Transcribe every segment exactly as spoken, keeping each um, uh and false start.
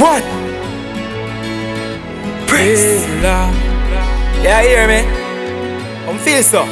One. Press. Yeah, hear me? I'm feel so.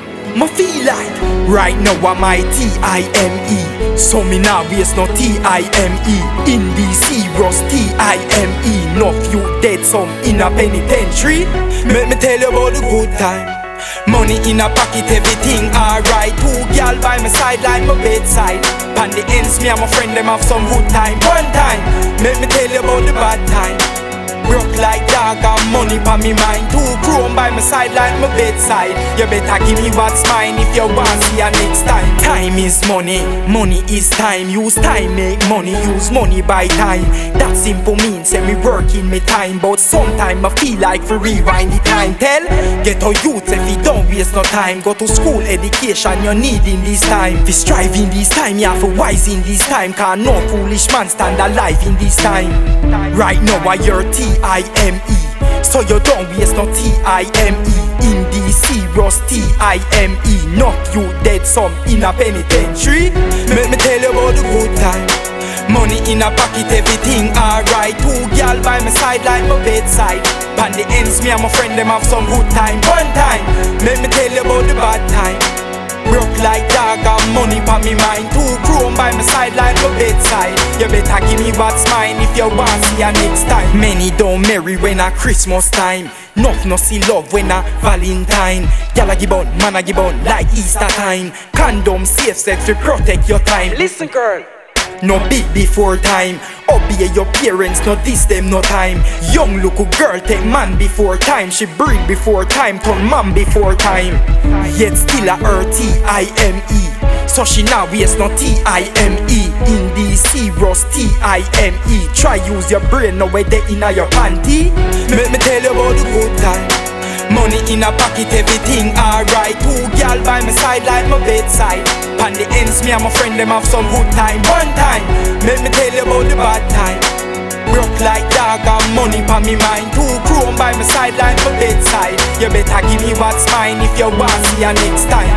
I feel like right now I'm my T I M E. So me now waste no T I M E. In the serious T I M E. Enough you dead, some in a penitentiary. Make me tell you about the good time. Money in a pocket, everything alright. Two gal by my side like my bedside. Pan the ends, me and my friend them have some good time. One time, make me tell you about the bad time. Broke like dog and money pa me mind. Two chrome by my side like my bedside. You better give me what's mine if you want see ya next time. Time is money, money is time. Use time make money, use money buy time. That simple means say me work in me time. But sometime I feel like for rewind the time. Tell get our youth if you don't waste no time. Go to school, education you need in this time. If you strive in this time, you have to wise in this time. Cause no foolish man stand alive in this time. Right now I hear T I M E. So you don't waste no T I M E. In the serious T I M E. Not you dead, some in a penitentiary. Make me tell you about the good time. Money in a pocket, everything alright. Two gal by my side like my bedside. Pan the ends, me and my friend them have some good time. One time, make me tell you about the bad time. Broke like dog and money pa me mind. Two chrome by my side like my bedside. You better give me what's mine if you want see ya next time. Many don't marry when a Christmas time. Nuff no see love when a Valentine. Y'all a give on, man a give on like Easter time. Condom safe sex to protect your time. Listen girl, no big before time. Obey your parents, no diss them no time. Young look girl take man before time. She breed before time, turn man before time. Yet still a her T I M E. So she now waste no T I M E. In the serious T I M E. Try use your brain now where they in your panty. Make me tell you about the good time. Money in a pocket, everything alright. Two gal by my side like my bedside. Pan the ends, me and my friend them have some good time. One time, make me tell you about the bad time. Broke like dog and money pa me mind. Two chrome by my side like my bedside. You better give me what's mine if you want see ya next time.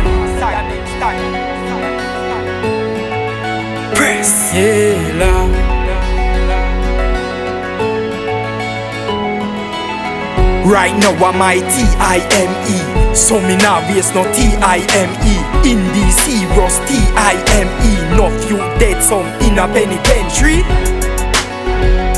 Press. Yeah, love. Right now I'm my T I M E. So me now waste no T I M E. In the serious T I M E. Enough you dead, some in a penitentiary.